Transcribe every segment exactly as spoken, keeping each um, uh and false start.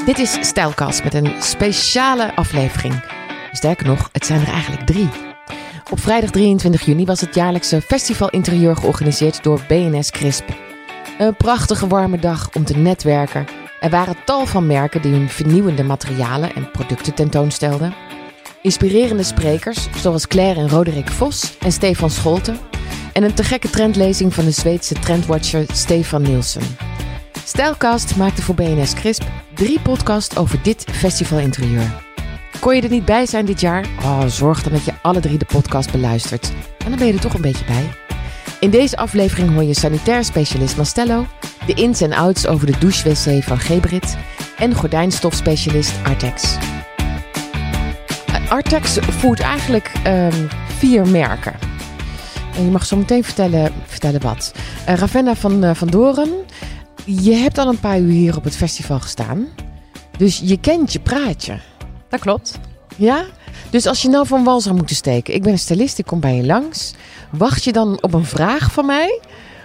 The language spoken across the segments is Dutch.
Dit is Stijlkast met een speciale aflevering. Sterker nog, het zijn er eigenlijk drie. Op vrijdag drieëntwintig juni was het jaarlijkse Festival Interieur georganiseerd door B N S Crisp. Een prachtige warme dag om te netwerken. Er waren tal van merken die hun vernieuwende materialen en producten tentoonstelden. Inspirerende sprekers zoals Claire en Roderick Vos en Stefan Scholten. En een te gekke trendlezing van de Zweedse trendwatcher Stefan Nielsen. Stijlkast maakte voor B N S Crisp drie podcasts over dit festival interieur. Kon je er niet bij zijn dit jaar? Oh, zorg dan dat je alle drie de podcast beluistert. En dan ben je er toch een beetje bij. In deze aflevering hoor je sanitair specialist Mastello, de ins en outs over de douche-wc van Gebrit en gordijnstofspecialist Artex. Artex voert eigenlijk um, vier merken. En je mag zo meteen vertellen, vertellen wat. Uh, Ravenna van, uh, van Doren. Je hebt al een paar uur hier op het festival gestaan. Dus je kent je praatje. Dat klopt. Ja? Dus als je nou van wal zou moeten steken. Ik ben een stylist, ik kom bij je langs. Wacht je dan op een vraag van mij?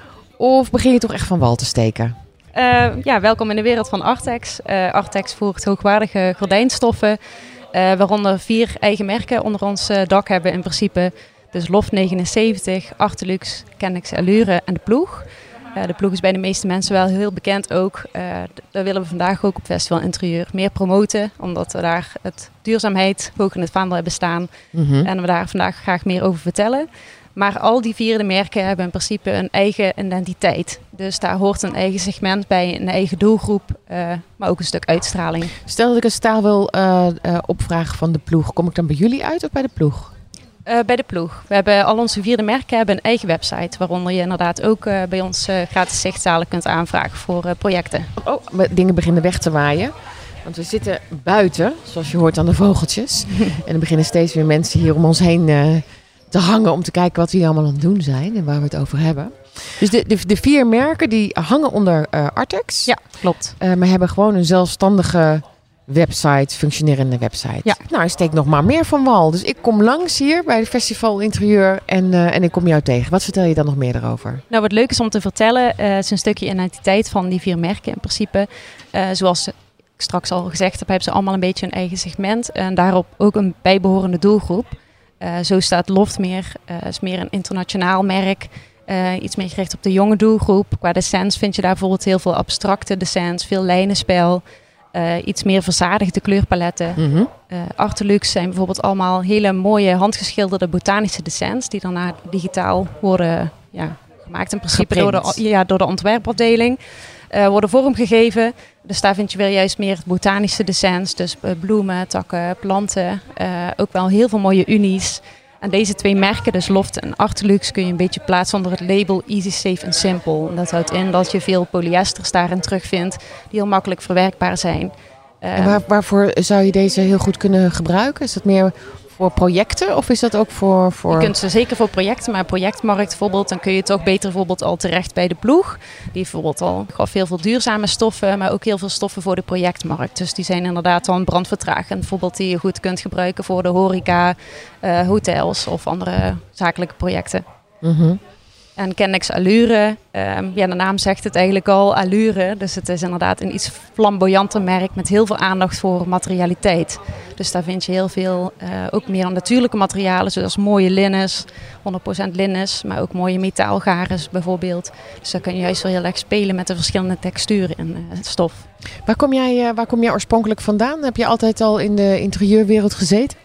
Of begin je toch echt van wal te steken? Uh, ja, welkom in de wereld van Artex. Uh, Artex voert hoogwaardige gordijnstoffen. Uh, waaronder vier eigen merken onder ons uh, dak hebben in principe. Dus Loft negenenzeventig, Artelux, Kennex Allure en de Ploeg. Uh, de Ploeg is bij de meeste mensen wel heel bekend ook. Uh, daar willen we vandaag ook op Festival Interieur meer promoten. Omdat we daar het duurzaamheid hoog in het vaandel hebben staan. Mm-hmm. En we daar vandaag graag meer over vertellen. Maar al die vierde merken hebben in principe een eigen identiteit. Dus daar hoort een eigen segment bij, een eigen doelgroep. Uh, maar ook een stuk uitstraling. Stel dat ik een staal wil uh, uh, opvragen van de Ploeg. Kom ik dan bij jullie uit of bij de Ploeg? Uh, bij de Ploeg. We hebben al onze vierde merken hebben een eigen website. Waaronder je inderdaad ook uh, bij ons uh, gratis zichtzalen kunt aanvragen voor uh, projecten. Oh, dingen beginnen weg te waaien. Want we zitten buiten, zoals je hoort aan de vogeltjes. En er beginnen steeds meer mensen hier om ons heen uh, te hangen. Om te kijken wat we hier allemaal aan het doen zijn en waar we het over hebben. Dus de, de, de vier merken die hangen onder uh, Artex. Ja, klopt. Uh, maar hebben gewoon een zelfstandige website, functionerende website. Ja. Nou, ik steek nog maar meer van wal. Dus ik kom langs hier bij het Festival Interieur en, uh, en ik kom jou tegen. Wat vertel je dan nog meer daarover? Nou, wat leuk is om te vertellen, uh, is een stukje identiteit van die vier merken in principe. Uh, zoals ik straks al gezegd heb, hebben ze allemaal een beetje een eigen segment. En daarop ook een bijbehorende doelgroep. Uh, zo staat Loft meer, uh, is meer een internationaal merk. Uh, iets meer gericht op de jonge doelgroep. Qua descents vind je daar bijvoorbeeld heel veel abstracte descents, veel lijnenspel. Uh, iets meer verzadigde kleurpaletten. Mm-hmm. Uh, Artelux zijn bijvoorbeeld allemaal hele mooie handgeschilderde botanische descents die daarna digitaal worden ja, gemaakt in principe door de, ja, door de ontwerpafdeling. Uh, worden vormgegeven. Dus daar vind je weer juist meer botanische descents. Dus uh, bloemen, takken, planten. Uh, ook wel heel veel mooie unies. En deze twee merken, dus Loft en Artelux, kun je een beetje plaatsen onder het label Easy, Safe en Simple. En dat houdt in dat je veel polyesters daarin terugvindt die heel makkelijk verwerkbaar zijn. Uh, en waar, waarvoor zou je deze heel goed kunnen gebruiken? Is dat meer voor projecten of is dat ook voor, voor... Je kunt ze zeker voor projecten, maar projectmarkt bijvoorbeeld, dan kun je toch beter bijvoorbeeld al terecht bij de Ploeg. Die heeft bijvoorbeeld al gaf heel veel duurzame stoffen, maar ook heel veel stoffen voor de projectmarkt. Dus die zijn inderdaad dan brandvertragend. Bijvoorbeeld die je goed kunt gebruiken voor de horeca, uh, hotels of andere zakelijke projecten. Mm-hmm. En Kennex Allure, um, ja, de naam zegt het eigenlijk al, allure. Dus het is inderdaad een iets flamboyanter merk met heel veel aandacht voor materialiteit. Dus daar vind je heel veel, uh, ook meer natuurlijke materialen, zoals mooie linnens, honderd procent linnens, maar ook mooie metaalgarens bijvoorbeeld. Dus daar kun je juist wel heel erg spelen met de verschillende texturen in uh, het stof. Waar kom jij, uh, waar kom jij oorspronkelijk vandaan? Heb je altijd al in de interieurwereld gezeten?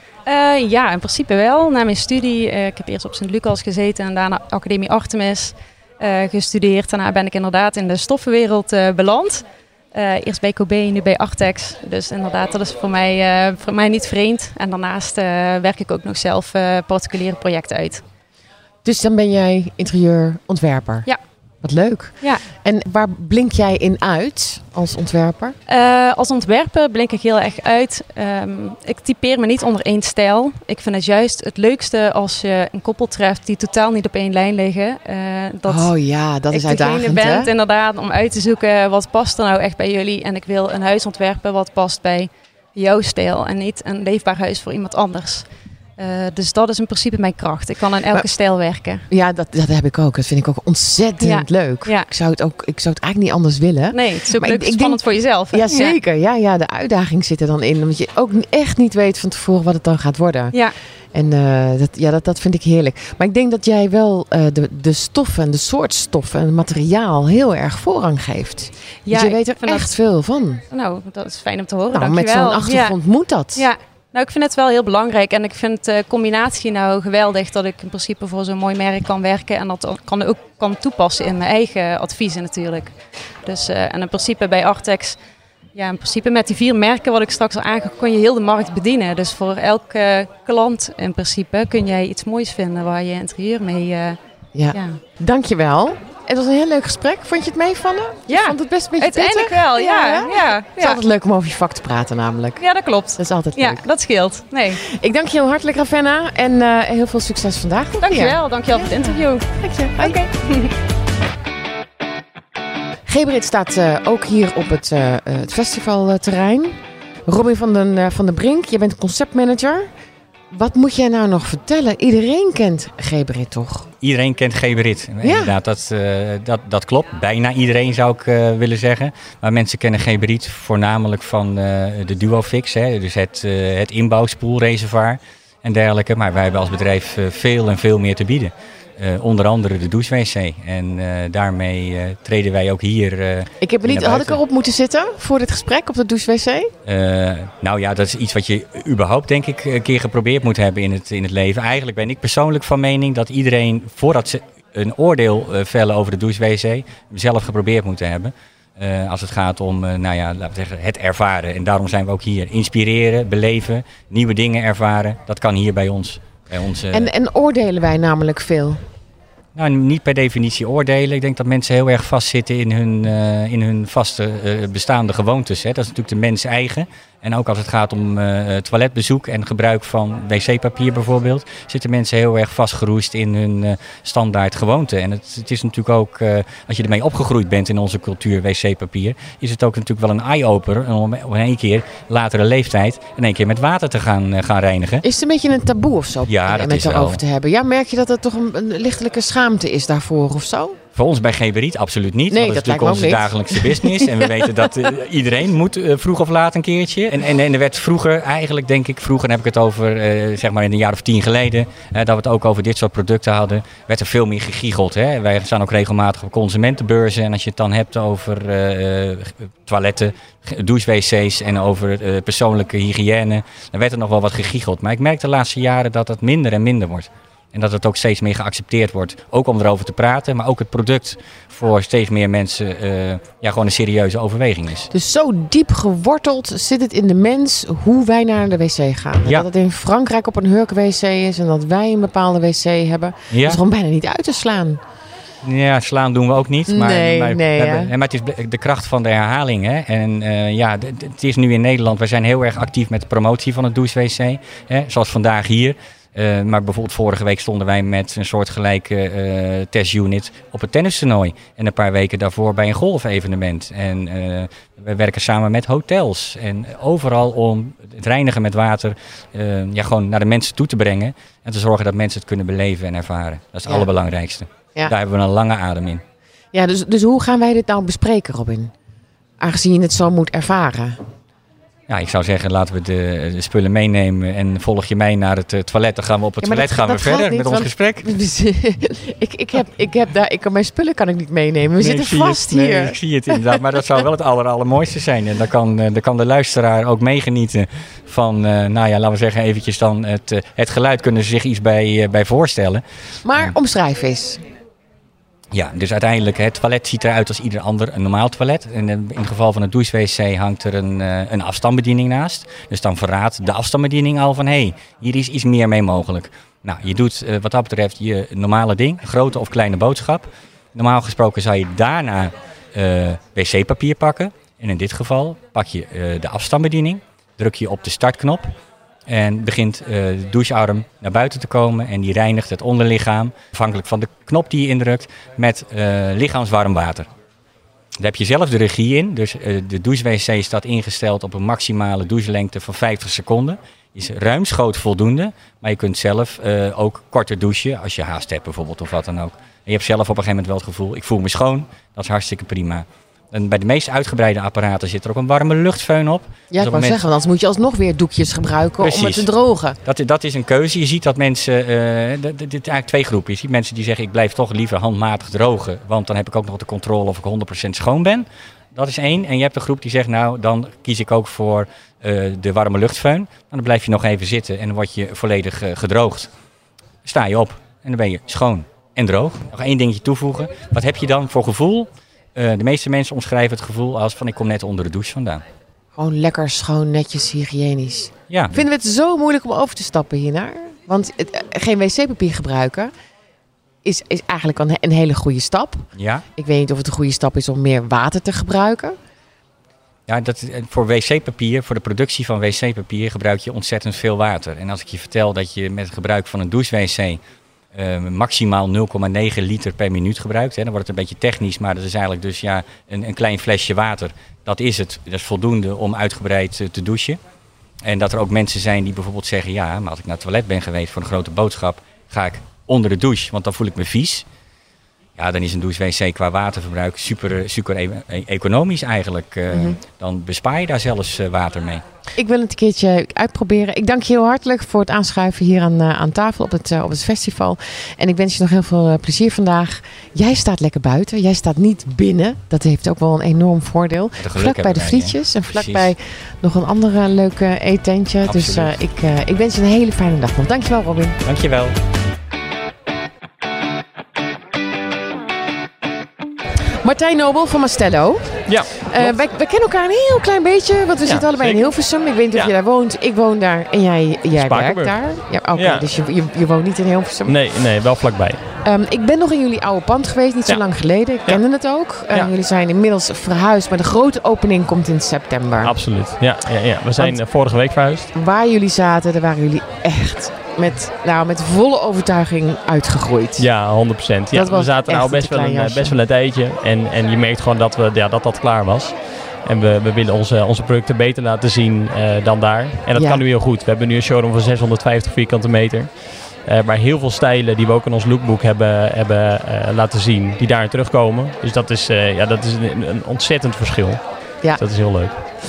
Uh, ja, in principe wel. Na mijn studie, uh, ik heb eerst op Sint Lucas gezeten en daarna Academie Artemis uh, gestudeerd. Daarna ben ik inderdaad in de stoffenwereld uh, beland. Uh, eerst bij Cobé, nu bij Artex. Dus inderdaad, dat is voor mij, uh, voor mij niet vreemd. En daarnaast uh, werk ik ook nog zelf uh, particuliere projecten uit. Dus dan ben jij interieurontwerper? Ja. Wat leuk. Ja. En waar blink jij in uit als ontwerper? Uh, als ontwerper blink ik heel erg uit. Um, ik typeer me niet onder één stijl. Ik vind het juist het leukste als je een koppel treft die totaal niet op één lijn liggen. Uh, dat oh ja, dat is uitdagend, hè? Ik degene ben inderdaad om uit te zoeken wat past er nou echt bij jullie. En ik wil een huis ontwerpen wat past bij jouw stijl en niet een leefbaar huis voor iemand anders. Uh, dus dat is in principe mijn kracht. Ik kan aan elke maar, stijl werken. Ja, dat, dat heb ik ook. Dat vind ik ook ontzettend ja. leuk. Ja. Ik, zou het ook, ik zou het eigenlijk niet anders willen. Nee, het is ook maar leuk, ik, spannend denk, voor jezelf. Hè? Ja, zeker. Ja. Ja, ja, de uitdaging zit er dan in. Omdat je ook echt niet weet van tevoren wat het dan gaat worden. Ja. En uh, dat, ja, dat, dat vind ik heerlijk. Maar ik denk dat jij wel uh, de, de stoffen, de soort stoffen en het materiaal heel erg voorrang geeft. Ja, dus je weet er echt dat, veel van. Nou, dat is fijn om te horen. Nou, dankjewel. Met zo'n achtergrond ja. moet dat. Ja. Nou, ik vind het wel heel belangrijk en ik vind de combinatie nou geweldig dat ik in principe voor zo'n mooi merk kan werken en dat kan ook kan toepassen in mijn eigen adviezen natuurlijk. Dus uh, en in principe bij Artex, ja, in principe met die vier merken wat ik straks al aangaf, kun je heel de markt bedienen. Dus voor elke klant in principe kun jij iets moois vinden waar je interieur mee. Uh, ja. ja. Dankjewel. Het was een heel leuk gesprek. Vond je het meevallen? Ja, ik vond het best een beetje uiteindelijk pittig. wel. Ja, ja, ja, ja. Het is altijd leuk om over je vak te praten namelijk. Ja, dat klopt. Dat is altijd leuk. Ja, dat scheelt. Nee. Ik dank je heel hartelijk, Ravenna. En uh, heel veel succes vandaag. Dankjewel. Dankjewel ja. voor het interview. Dank je. Oké. Okay. Geberit staat uh, ook hier op het, uh, het festivalterrein. Robin van den, uh, van den Brink, je bent conceptmanager. Wat moet jij nou nog vertellen? Iedereen kent Geberit toch? Iedereen kent Geberit. Ja. Inderdaad, dat, uh, dat, dat klopt. Bijna iedereen zou ik uh, willen zeggen. Maar mensen kennen Geberit voornamelijk van uh, de Duofix. Hè? Dus het, uh, het inbouwspoelreservoir en dergelijke. Maar wij hebben als bedrijf uh, veel en veel meer te bieden. Uh, onder andere de douche-wc. En uh, daarmee uh, treden wij ook hier uh, Ik heb er niet, had ik erop moeten zitten voor dit gesprek op de douche-wc? Uh, nou ja, dat is iets wat je überhaupt denk ik een keer geprobeerd moet hebben in het, in het leven. Eigenlijk ben ik persoonlijk van mening dat iedereen voordat ze een oordeel uh, vellen over de douche-wc zelf geprobeerd moeten hebben. Uh, als het gaat om uh, nou ja, laten we zeggen, het ervaren. En daarom zijn we ook hier. Inspireren, beleven, nieuwe dingen ervaren. Dat kan hier bij ons. Bij ons uh... en, en oordelen wij namelijk veel? Nou, niet per definitie oordelen. Ik denk dat mensen heel erg vastzitten in hun, uh, in hun vaste uh, bestaande gewoontes. Hè. Dat is natuurlijk de mens eigen. En ook als het gaat om uh, toiletbezoek en gebruik van wc-papier bijvoorbeeld, zitten mensen heel erg vastgeroest in hun uh, standaard gewoonten. En het, het is natuurlijk ook, uh, als je ermee opgegroeid bent in onze cultuur, wc-papier, is het ook natuurlijk wel een eye-opener om in één keer, latere leeftijd, in één keer met water te gaan, uh, gaan reinigen. Is het een beetje een taboe of zo? Ja, dat met is daarover wel. te hebben. Ja, merk je dat er toch een, een lichtelijke schaamte is daarvoor of zo? Voor ons bij Geberit absoluut niet. Nee, dat, dat is natuurlijk onze niet. dagelijkse business. En we weten dat uh, iedereen moet uh, vroeg of laat een keertje. En, en, en er werd vroeger, eigenlijk denk ik, vroeger heb ik het over, uh, zeg maar in een jaar of tien geleden, uh, dat we het ook over dit soort producten hadden, werd er veel meer gegiegeld. Hè? Wij staan ook regelmatig op consumentenbeurzen. En als je het dan hebt over uh, uh, toiletten, douche-wc's en over uh, persoonlijke hygiëne, dan werd er nog wel wat gegiegeld. Maar ik merk de laatste jaren dat dat minder en minder wordt. En dat het ook steeds meer geaccepteerd wordt. Ook om erover te praten. Maar ook het product voor steeds meer mensen uh, ja, gewoon een serieuze overweging is. Dus zo diep geworteld zit het in de mens hoe wij naar de wc gaan. Ja. Dat het in Frankrijk op een hurk-wc is en dat wij een bepaalde wc hebben. Ja. Dat is gewoon bijna niet uit te slaan. Ja, slaan doen we ook niet. Maar, nee, maar, nee, we hebben, maar het is de kracht van de herhaling. Hè? En uh, ja, d- d- het is nu in Nederland. We zijn heel erg actief met de promotie van het douche-wc. Hè? Zoals vandaag hier. Uh, maar bijvoorbeeld vorige week stonden wij met een soortgelijke uh, testunit op het tennistoernooi. En een paar weken daarvoor bij een golfevenement. En uh, we werken samen met hotels. En overal om het reinigen met water uh, ja, gewoon naar de mensen toe te brengen. En te zorgen dat mensen het kunnen beleven en ervaren. Dat is het ja. allerbelangrijkste. Ja. Daar hebben we een lange adem in. Ja, dus, dus hoe gaan wij dit nou bespreken, Robin? Aangezien je het zo moet ervaren. Ja, ik zou zeggen, laten we de, de spullen meenemen en volg je mij naar het uh, toilet. Dan gaan we op het ja, toilet dat, gaan dat we verder niet, met ons gesprek. ik, ik heb, ik heb daar, ik, mijn spullen kan ik niet meenemen. We nee, zitten vast het, hier. Nee, ik zie het inderdaad, maar dat zou wel het aller, allermooiste zijn. En dan kan, dan kan de luisteraar ook meegenieten van, uh, nou ja, laten we zeggen eventjes dan het, uh, het geluid kunnen ze zich iets bij, uh, bij voorstellen. Maar uh, omschrijf eens. Ja, dus uiteindelijk het toilet ziet eruit als ieder ander een normaal toilet. En in het geval van het douche-wc hangt er een, uh, een afstandsbediening naast. Dus dan verraadt de afstandsbediening al van, hé, hey, hier is iets meer mee mogelijk. Nou, je doet uh, wat dat betreft je normale ding, grote of kleine boodschap. Normaal gesproken zou je daarna uh, wc-papier pakken. En in dit geval pak je uh, de afstandsbediening, druk je op de startknop. En begint uh, de douchearm naar buiten te komen en die reinigt het onderlichaam, afhankelijk van de knop die je indrukt, met uh, lichaamswarm water. Daar heb je zelf de regie in, dus uh, de douche-wc staat ingesteld op een maximale douchelengte van vijftig seconden. is ruimschoots voldoende. Maar je kunt zelf uh, ook korter douchen als je haast hebt bijvoorbeeld of wat dan ook. En je hebt zelf op een gegeven moment wel het gevoel, ik voel me schoon. Dat is hartstikke prima. En bij de meest uitgebreide apparaten zit er ook een warme luchtfeun op. Ja, dus ik wou moment... zeggen, want anders moet je alsnog weer doekjes gebruiken Precies. om het te drogen. Dat, dat is een keuze. Je ziet dat mensen, uh, dit is eigenlijk twee groepen. Je ziet mensen die zeggen, ik blijf toch liever handmatig drogen. Want dan heb ik ook nog de controle of ik honderd procent schoon ben. Dat is één. En je hebt een groep die zegt, nou, dan kies ik ook voor uh, de warme luchtfeun. Dan blijf je nog even zitten en dan word je volledig uh, gedroogd. Sta je op en dan ben je schoon en droog. Nog één dingetje toevoegen. Wat heb je dan voor gevoel? Uh, de meeste mensen omschrijven het gevoel als van, ik kom net onder de douche vandaan. Gewoon lekker schoon, netjes, hygiënisch. Ja. Vinden we het zo moeilijk om over te stappen hiernaar? Want het, geen wc-papier gebruiken is, is eigenlijk een, een hele goede stap. Ja. Ik weet niet of het een goede stap is om meer water te gebruiken. Ja, dat, voor wc-papier, voor de productie van wc-papier gebruik je ontzettend veel water. En als ik je vertel dat je met het gebruik van een douche-wc uh, maximaal nul komma negen liter per minuut gebruikt. Hè, dan wordt het een beetje technisch, maar dat is eigenlijk dus ja, een, een klein flesje water. Dat is het. Dat is voldoende om uitgebreid uh, te douchen. En dat er ook mensen zijn die bijvoorbeeld zeggen, ja, maar als ik naar het toilet ben geweest voor een grote boodschap, ga ik onder de douche, want dan voel ik me vies. Ja, dan is een douche-wc qua waterverbruik super, super e- economisch eigenlijk. Uh, mm-hmm. Dan bespaar je daar zelfs uh, water mee. Ik wil het een keertje uitproberen. Ik dank je heel hartelijk voor het aanschuiven hier aan, uh, aan tafel op het, uh, op het festival. En ik wens je nog heel veel uh, plezier vandaag. Jij staat lekker buiten. Jij staat niet binnen. Dat heeft ook wel een enorm voordeel. Vlak bij de frietjes en vlak bij nog een andere leuke eetentje. Absoluut. Dus uh, ik, uh, ik wens je een hele fijne dag nog. Dankjewel, Robin. Dankjewel. Martijn Nobel van Mastello. Ja. Uh, wij, wij kennen elkaar een heel klein beetje, want we ja, zitten allebei zeker. in Hilversum. Ik weet niet of ja. je daar woont. Ik woon daar en jij, jij werkt daar. Ja, Oké, okay, ja. dus je, je, je woont niet in Hilversum? Nee, nee, wel vlakbij. Um, ik ben nog in jullie oude pand geweest, niet zo ja. lang geleden. Ik kende ja. het ook. Uh, ja. Jullie zijn inmiddels verhuisd, maar de grote opening komt in september. Absoluut, ja. ja, ja. We zijn want vorige week verhuisd. Waar jullie zaten, daar waren jullie echt met, nou, met volle overtuiging uitgegroeid. Ja, honderd procent. Ja, we zaten nou best wel, een, best wel een tijdje. En, en je merkt gewoon dat, we, ja, dat dat klaar was. En we, we willen onze, onze producten beter laten zien uh, dan daar. En dat ja. kan nu heel goed. We hebben nu een showroom van zeshonderdvijftig vierkante meter. Uh, waar heel veel stijlen die we ook in ons lookbook hebben, hebben uh, laten zien, die daarin terugkomen. Dus dat is, uh, ja, dat is een, een ontzettend verschil. Ja. Dus dat is heel leuk.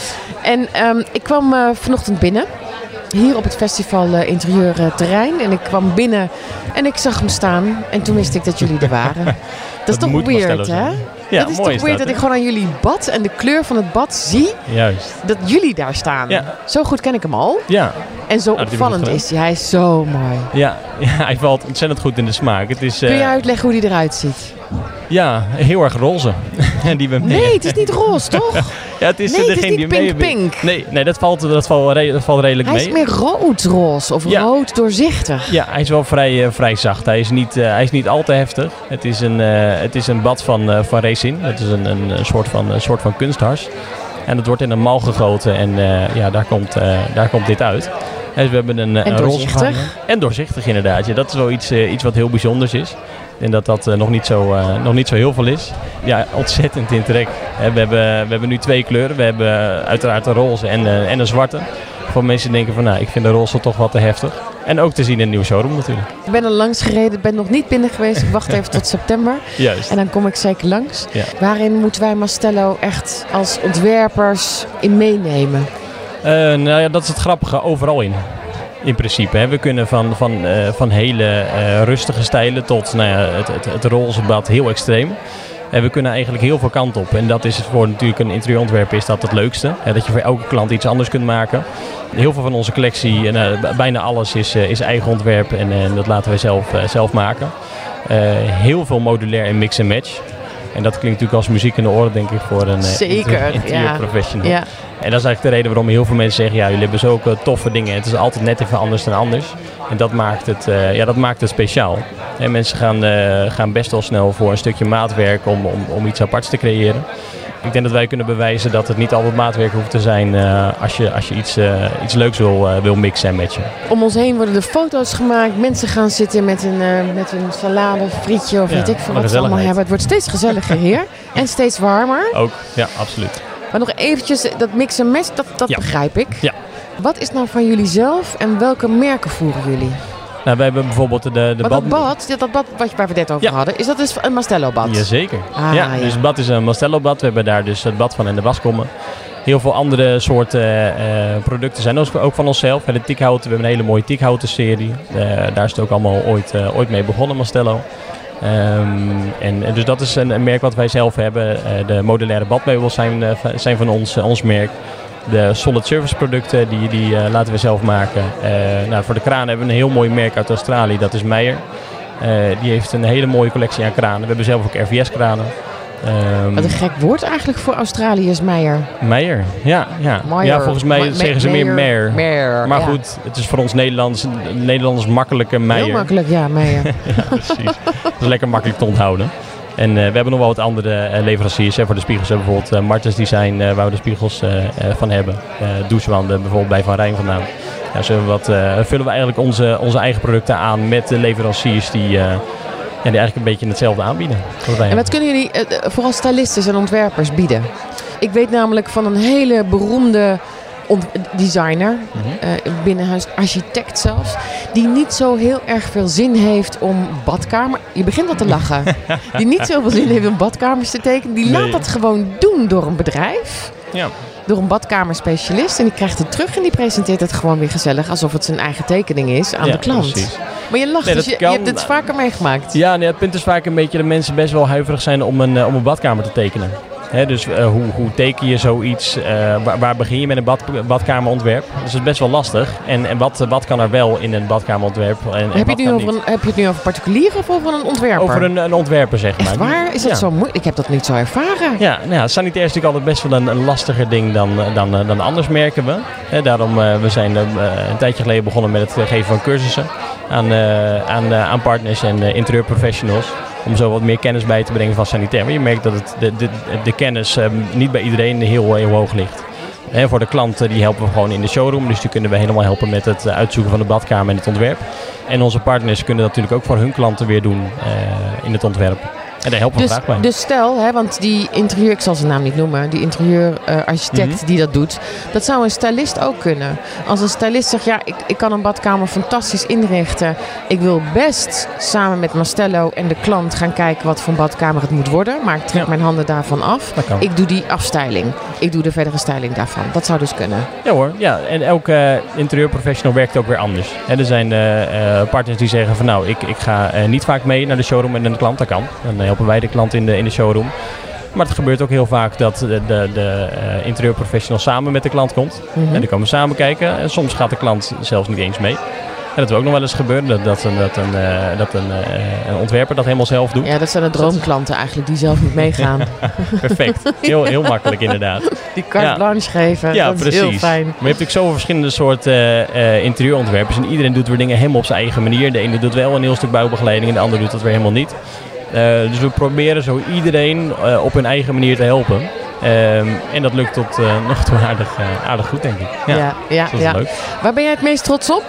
En um, ik kwam uh, vanochtend binnen. Hier op het festival uh, interieur uh, terrein. En ik kwam binnen en ik zag hem staan. En toen wist ik dat jullie er waren. Dat, dat is toch weird, hè? Ja, dat is toch weird dat, dat ik gewoon aan jullie bad en de kleur van het bad zie. Juist. Dat jullie daar staan. Ja. Zo goed ken ik hem al. Ja. En zo nou, opvallend is hij. Hij is zo mooi. Ja, ja, hij valt ontzettend goed in de smaak. Het is, Kun je uh, uitleggen hoe hij eruit ziet? Ja, heel erg roze. die we nee, het is niet roze, toch? ja, het is nee, degene het is niet die pink, pink. Nee, nee dat, valt, dat, valt, dat valt redelijk hij mee. Hij is meer rood-roze of ja. rood doorzichtig. Ja, hij is wel vrij, uh, vrij zacht. Hij is, niet, uh, hij is niet al te heftig. Het is een, uh, het is een bad van, uh, van resin. Het is een, een, een, soort van, een soort van kunsthars. En het wordt in een mal gegoten en uh, ja, daar, komt, uh, daar komt dit uit. Dus we hebben een, en een doorzichtig. roze en doorzichtig inderdaad. Ja, dat is wel iets, uh, iets wat heel bijzonders is. En dat dat uh, nog, niet zo, uh, nog niet zo heel veel is. Ja, ontzettend in trek. Uh, we, hebben, we hebben nu twee kleuren. We hebben uh, uiteraard een roze en, uh, en een zwarte. Voor mensen die denken van nou, ik vind de roze toch wat te heftig. En ook te zien in een nieuwe showroom natuurlijk. Ik ben er langs gereden, ben nog niet binnen geweest. Ik wacht even tot september. Juist. En dan kom ik zeker langs. Ja. Waarin moeten wij Mastello echt als ontwerpers in meenemen? Uh, nou ja, dat is het grappige overal in. In principe. Hè. We kunnen van, van, uh, van hele uh, rustige stijlen tot nou ja, het, het, het roze bad heel extreem. En we kunnen eigenlijk heel veel kanten op. En dat is voor natuurlijk een interieurontwerper is dat het leukste. Hè, dat je voor elke klant iets anders kunt maken. Heel veel van onze collectie, en, uh, bijna alles is, uh, is eigen ontwerp. En uh, dat laten wij zelf, uh, zelf maken. Uh, heel veel modulair en mix en match. En dat klinkt natuurlijk als muziek in de oren, denk ik, voor een uh, interieurprofessional. Ja. En dat is eigenlijk de reden waarom heel veel mensen zeggen, ja, jullie hebben zulke uh, toffe dingen. Het is altijd net even anders dan anders. En dat maakt het, uh, ja, dat maakt het speciaal. En mensen gaan, uh, gaan best wel snel voor een stukje maatwerk om, om, om iets aparts te creëren. Ik denk dat wij kunnen bewijzen dat het niet altijd maatwerk hoeft te zijn uh, als je, als je iets, uh, iets leuks wil, uh, wil mixen en matchen. Om ons heen worden er foto's gemaakt. Mensen gaan zitten met een, uh, met een salade, frietje of ja, weet ik veel wat ze allemaal hebben. Het wordt steeds gezelliger hier en steeds warmer. Ook, ja, absoluut. Maar nog eventjes, dat mix en match, dat, dat ja. begrijp ik. Ja. Wat is nou van jullie zelf en welke merken voeren jullie? Nou, wij hebben bijvoorbeeld de, de maar bad... dat bad, dat bad wat je, waar we het net over Ja. hadden, is dat dus een Mastello bad? Jazeker. Ah, ja, ja. dus het bad is een Mastello bad. We hebben daar dus het bad van en de waskommen. Heel veel andere soorten uh, producten zijn ook, ook van onszelf. De tiekhouten, we hebben een hele mooie tiekhouten serie. Uh, daar is het ook allemaal ooit, uh, ooit mee begonnen, Mastello. Um, en, en dus dat is een, een merk wat wij zelf hebben. Uh, de modulaire badmeubels zijn, uh, zijn van ons, uh, ons merk. De solid surface producten die, die uh, laten we zelf maken. Uh, nou, voor de kraan hebben we een heel mooi merk uit Australië, dat is Meijer. Uh, die heeft een hele mooie collectie aan kranen. We hebben zelf ook R V S-kranen. Um, Wat een gek woord eigenlijk voor Australië is Meijer. Meijer, ja. Ja, Meijer. ja volgens mij Ma- zeggen ze meer Meijer. Meijer, Maar ja. goed, het is voor ons Nederlanders, Nederlanders makkelijke Meijer. Heel makkelijk, ja, Meijer. Ja, precies. Dat is lekker makkelijk te onthouden. En uh, we hebben nog wel wat andere uh, leveranciers. Hè. Voor de spiegels hebben we bijvoorbeeld uh, Martens Design, uh, waar we de spiegels uh, uh, van hebben. Uh, douchewanden bijvoorbeeld bij Van Rijn vandaan. Ja, zo wat, uh, vullen we eigenlijk onze, onze eigen producten aan met de leveranciers die, uh, ja, die eigenlijk een beetje hetzelfde aanbieden. Wat wij En wat kunnen jullie uh, vooral stylistes en ontwerpers bieden? Ik weet namelijk van een hele beroemde ont- designer, Mm-hmm. uh, binnenhuis architect zelfs, die niet zo heel erg veel zin heeft om badkamer... Je begint al te lachen. Die niet zoveel zin heeft om badkamers te tekenen. Die Nee. laat dat gewoon doen door een bedrijf. Ja. Door een badkamerspecialist. En die krijgt het terug en die presenteert het gewoon weer gezellig. Alsof het zijn eigen tekening is aan Ja, de klant. precies. Maar je lacht, Nee, dus dat je, kan, je hebt dit maar- vaker meegemaakt. Ja, nee, het punt is vaak een beetje dat mensen best wel huiverig zijn om een, uh, om een badkamer te tekenen. Hè, dus uh, hoe, hoe teken je zoiets? Uh, waar, waar begin je met een bad, badkamerontwerp? Dus het is best wel lastig. En, en wat, wat kan er wel in een badkamerontwerp? En, en Heb je, wat het nu kan over niet? een, heb je het nu over particulier of over een ontwerper? Over een, een ontwerper, zeg maar. Echt waar? Is dat Ja. zo moeilijk? Ik heb dat niet zo ervaren. Ja, nou ja, sanitair is natuurlijk altijd best wel een, een lastiger ding dan, dan, dan anders, merken we. Hè, daarom, uh, we zijn uh, een tijdje geleden begonnen met het geven van cursussen aan, uh, aan, uh, aan partners en uh, interieurprofessionals. Om zo wat meer kennis bij te brengen van sanitair. Maar je merkt dat het, de, de, de kennis uh, niet bij iedereen heel, heel hoog ligt. Hè, voor de klanten die helpen we gewoon in de showroom. Dus die kunnen we helemaal helpen met het uitzoeken van de badkamer en het ontwerp. En onze partners kunnen dat natuurlijk ook voor hun klanten weer doen uh, in het ontwerp. En daar helpen we Dus, graag bij. dus stel, hè, want die interieur, ik zal zijn naam niet noemen, die interieurarchitect Mhm. die dat doet, dat zou een stylist ook kunnen. Als een stylist zegt, ja, ik, ik kan een badkamer fantastisch inrichten. Ik wil best samen met Mastello en de klant gaan kijken wat voor een badkamer het moet worden. Maar ik trek Ja. mijn handen daarvan af. Dat kan. Ik doe die afstyling. Ik doe de verdere styling daarvan. Dat zou dus kunnen. Ja hoor, ja. En elke uh, interieurprofessional werkt ook weer anders. Hè, er zijn uh, uh, partners die zeggen van nou, ik, ik ga uh, niet vaak mee naar de showroom en de klant, dat kan. Dan helpen wij de klant in de, in de showroom. Maar het gebeurt ook heel vaak dat de, de, de uh, interieurprofessional samen met de klant komt. Mhm. En dan komen we samen kijken. En soms gaat de klant zelfs niet eens mee. En dat wil ook nog wel eens gebeuren, dat, dat, een, dat, een, uh, dat een, uh, een ontwerper dat helemaal zelf doet. Ja, dat zijn de droomklanten eigenlijk die zelf niet meegaan. Perfect. Heel, heel makkelijk inderdaad. Die carte Ja. blanche geven, Ja, dat precies. is heel fijn. Maar je hebt natuurlijk zoveel verschillende soorten uh, interieurontwerpers. En iedereen doet weer dingen helemaal op zijn eigen manier. De ene doet wel een heel stuk bouwbegeleiding en de ander doet dat weer helemaal niet. Uh, dus we proberen zo iedereen uh, op hun eigen manier te helpen. Um, en dat lukt tot uh, nog toe aardig, uh, aardig goed, denk ik. Ja, Ja, ja, dat is ja. leuk. Waar ben jij het meest trots op?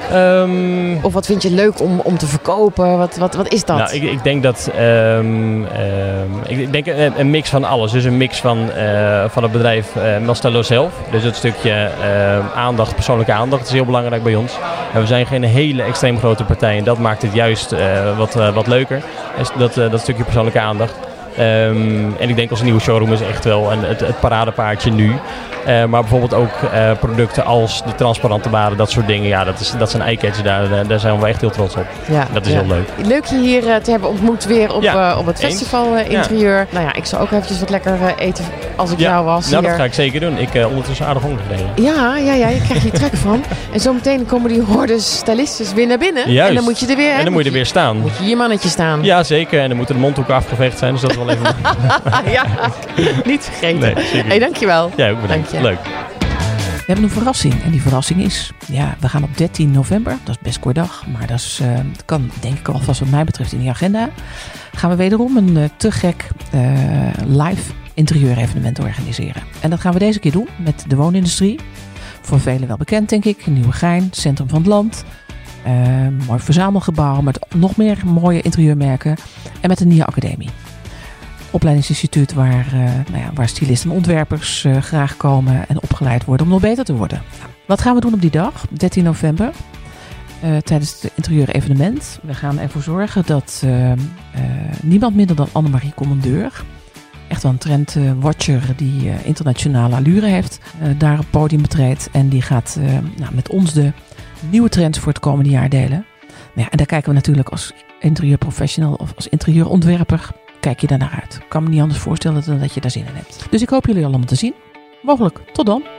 Um, Of wat vind je leuk om, om te verkopen? Wat, wat, wat is dat? Nou, ik, ik denk dat um, um, ik, ik denk een, een mix van alles. Dus een mix van, uh, van het bedrijf uh, Mastello zelf. Dus het stukje uh, aandacht, persoonlijke aandacht is heel belangrijk bij ons. En we zijn geen hele extreem grote partij en dat maakt het juist uh, wat, uh, wat leuker. Dus dat, uh, dat stukje persoonlijke aandacht. Um, en ik denk onze nieuwe showroom is echt wel een, het, het paradepaardje nu. Uh, maar bijvoorbeeld ook uh, producten als de transparante baren, dat soort dingen. Ja, dat, is, dat zijn eye-catcher, daar, daar zijn we echt heel trots op. Ja, Dat is ja. heel leuk. Leuk je hier uh, te hebben ontmoet weer op, Ja, uh, op het eens. festival uh, interieur. Ja. Nou ja, ik zou ook eventjes wat lekker uh, eten als ik Ja, jou was nou, hier. dat ga ik zeker doen. Ik uh, ondertussen aardig honger gereden. Ja, ja, ja, je krijgt hier trek van. En zometeen komen die hordes stylistes weer naar binnen. Juist. En dan moet je er weer, hè, En dan moet je er weer staan. Moet je je mannetje staan. Ja, zeker. En dan moeten de mondhoeken afgeveegd zijn, dus dat is wel even... Ja, niet vergeten. Nee, zeker. Hey, dankjewel. Ja, ook bedankt. Dank je. Leuk. We hebben een verrassing. En die verrassing is, ja, we gaan op dertien november. Dat is best kort dag. Maar dat is, uh, kan denk ik alvast wat mij betreft in die agenda. Gaan we wederom een uh, te gek uh, live interieurevenement organiseren. En dat gaan we deze keer doen met de woonindustrie. Voor velen wel bekend denk ik. Nieuwegein, centrum van het land. Uh, mooi verzamelgebouw met nog meer mooie interieurmerken. En met een nieuwe academie. Opleidingsinstituut waar, uh, nou ja, waar stylisten en ontwerpers uh, graag komen en opgeleid worden om nog beter te worden. Nou, Wat gaan we doen op die dag, dertien november? Uh, tijdens het interieur-evenement. We gaan ervoor zorgen dat uh, uh, niemand minder dan Annemarie Commandeur, echt wel een trendwatcher uh, die uh, internationale allure heeft, uh, daar op podium betreedt. En die gaat uh, nou, met ons de nieuwe trends voor het komende jaar delen. Nou ja, en daar kijken we natuurlijk als interieurprofessional of als interieurontwerper, kijk je daar naar uit. Ik kan me niet anders voorstellen dan dat je daar zin in hebt. Dus ik hoop jullie allemaal te zien. Mogelijk. Tot dan.